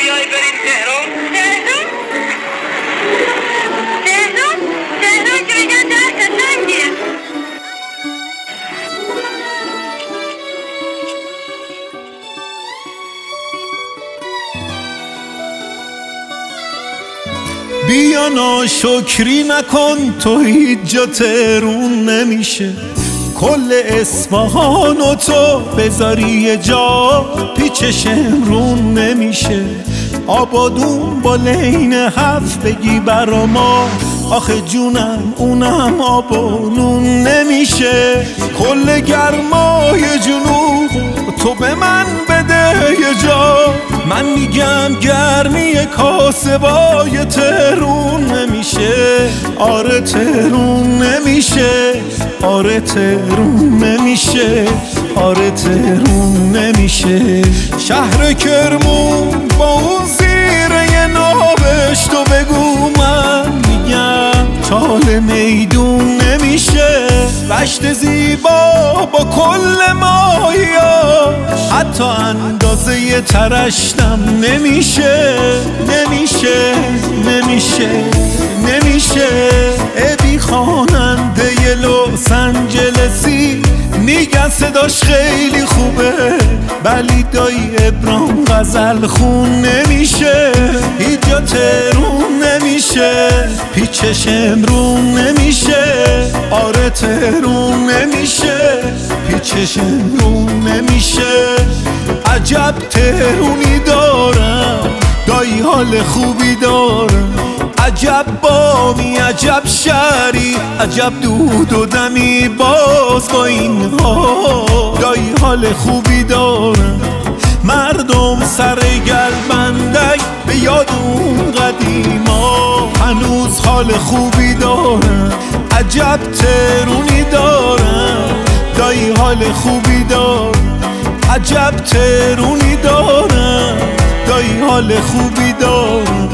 بیای بریم تهران؟ تهران که میگن در قشنگیه. بیا ناشکری نکن، تو هیچ جا تهرون نمیشه. کل اصفهان و تو بذاری یه جا پیچش امرون نمیشه. آبادون با لین 7 بگی برا ما، آخه جونم اونم آبانون نمیشه. کل گرمای جنوب تو به من بده یه جا، من میگم گرمی کاسبای تهرون نمیشه. آره تهرون نمیشه، آره تهرون نمیشه، آره تهرون نمیشه. شهر کرمون با اون زیره نابش تو بگو، من میگم چال میدون نمیشه. رشت زیبا با کل ماهیاش حتی اندازه ترشتم نمیشه. نمیشه نمیشه نمیشه. ابی خواننده لس آنجلسی میگن صداش خیلی خوبه، ولی دایی ابرام غزل خون نمیشه. هیچ جا تهرون نمیشه، پیچش امرون نمیشه. آره تهرون نمیشه، پیچش امرون نمیشه. عجب تهرونی دارم، دایی حال خوبی دارم. عجب بامی، عجب شهری، عجب دود و دمی باز با این ها. دایی حال خوبی دارم. مردم سر گلبندک به یاد اون قدیما هنوز حال خوبی دارم. عجب تهرونی دارم، دایی حال خوبی دارم. عجب تهرونی دارم، دایی حال خوبی دارم.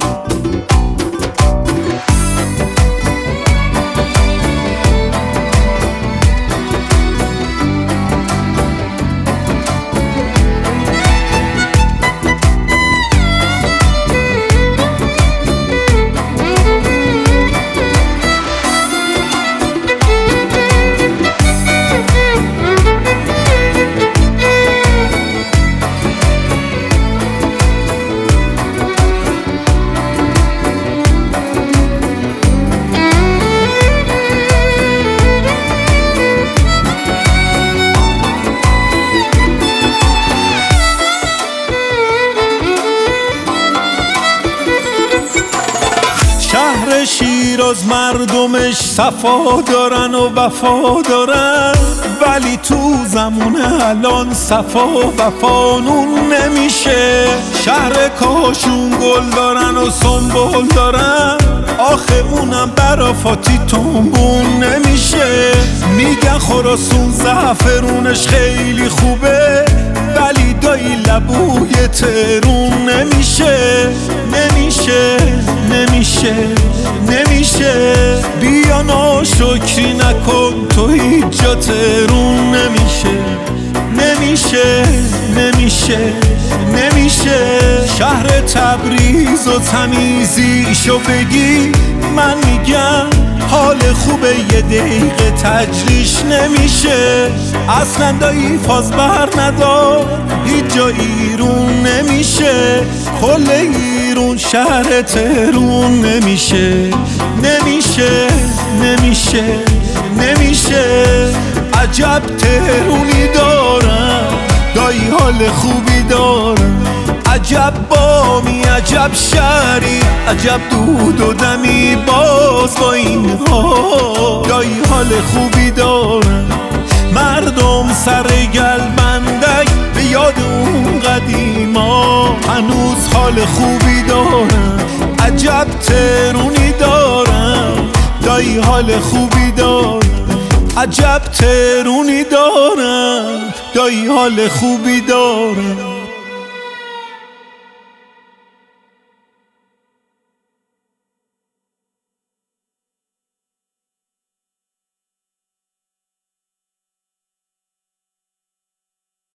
شهر شیراز مردمش صفا دارن و وفا دارن، ولی تو زمان الان صفا و وفانون نمیشه. شهر کاشون گل دارن و سنبول دارن، آخه اونم برافاتی تنبون نمیشه. میگن خراسون زعفرونش خیلی خوبه، ولی دایی لبوی تهرون نمیشه. نمیشه نمیشه نمیشه. بیا ناشکری نکن، تو هیچ جا تهرون نمیشه. نمیشه نمیشه نمیشه. شهر تبریز و تمیزیشو بگی، من میگم حال خوبه یه دقیقه تجریش نمیشه. اصلا دایی فاز بر ندار، هیچ جا ایرون نمیشه. کل ایرون شهر تهرون نمیشه. نمیشه نمیشه نمیشه. عجب تهرونی دارم، دایی حال خوبی دارم. عجب بامی، عجب شهری، عجب دود و دمی باز با این ها. دایی حال خوبی دارم. مردم سر گلبندک به یاد اون قدیما هنوز حال خوبی دارم. عجب تهرونی دارم، دایی حال خوبی دارم. عجب تهرونی دارم، دایی حال خوبی دارم.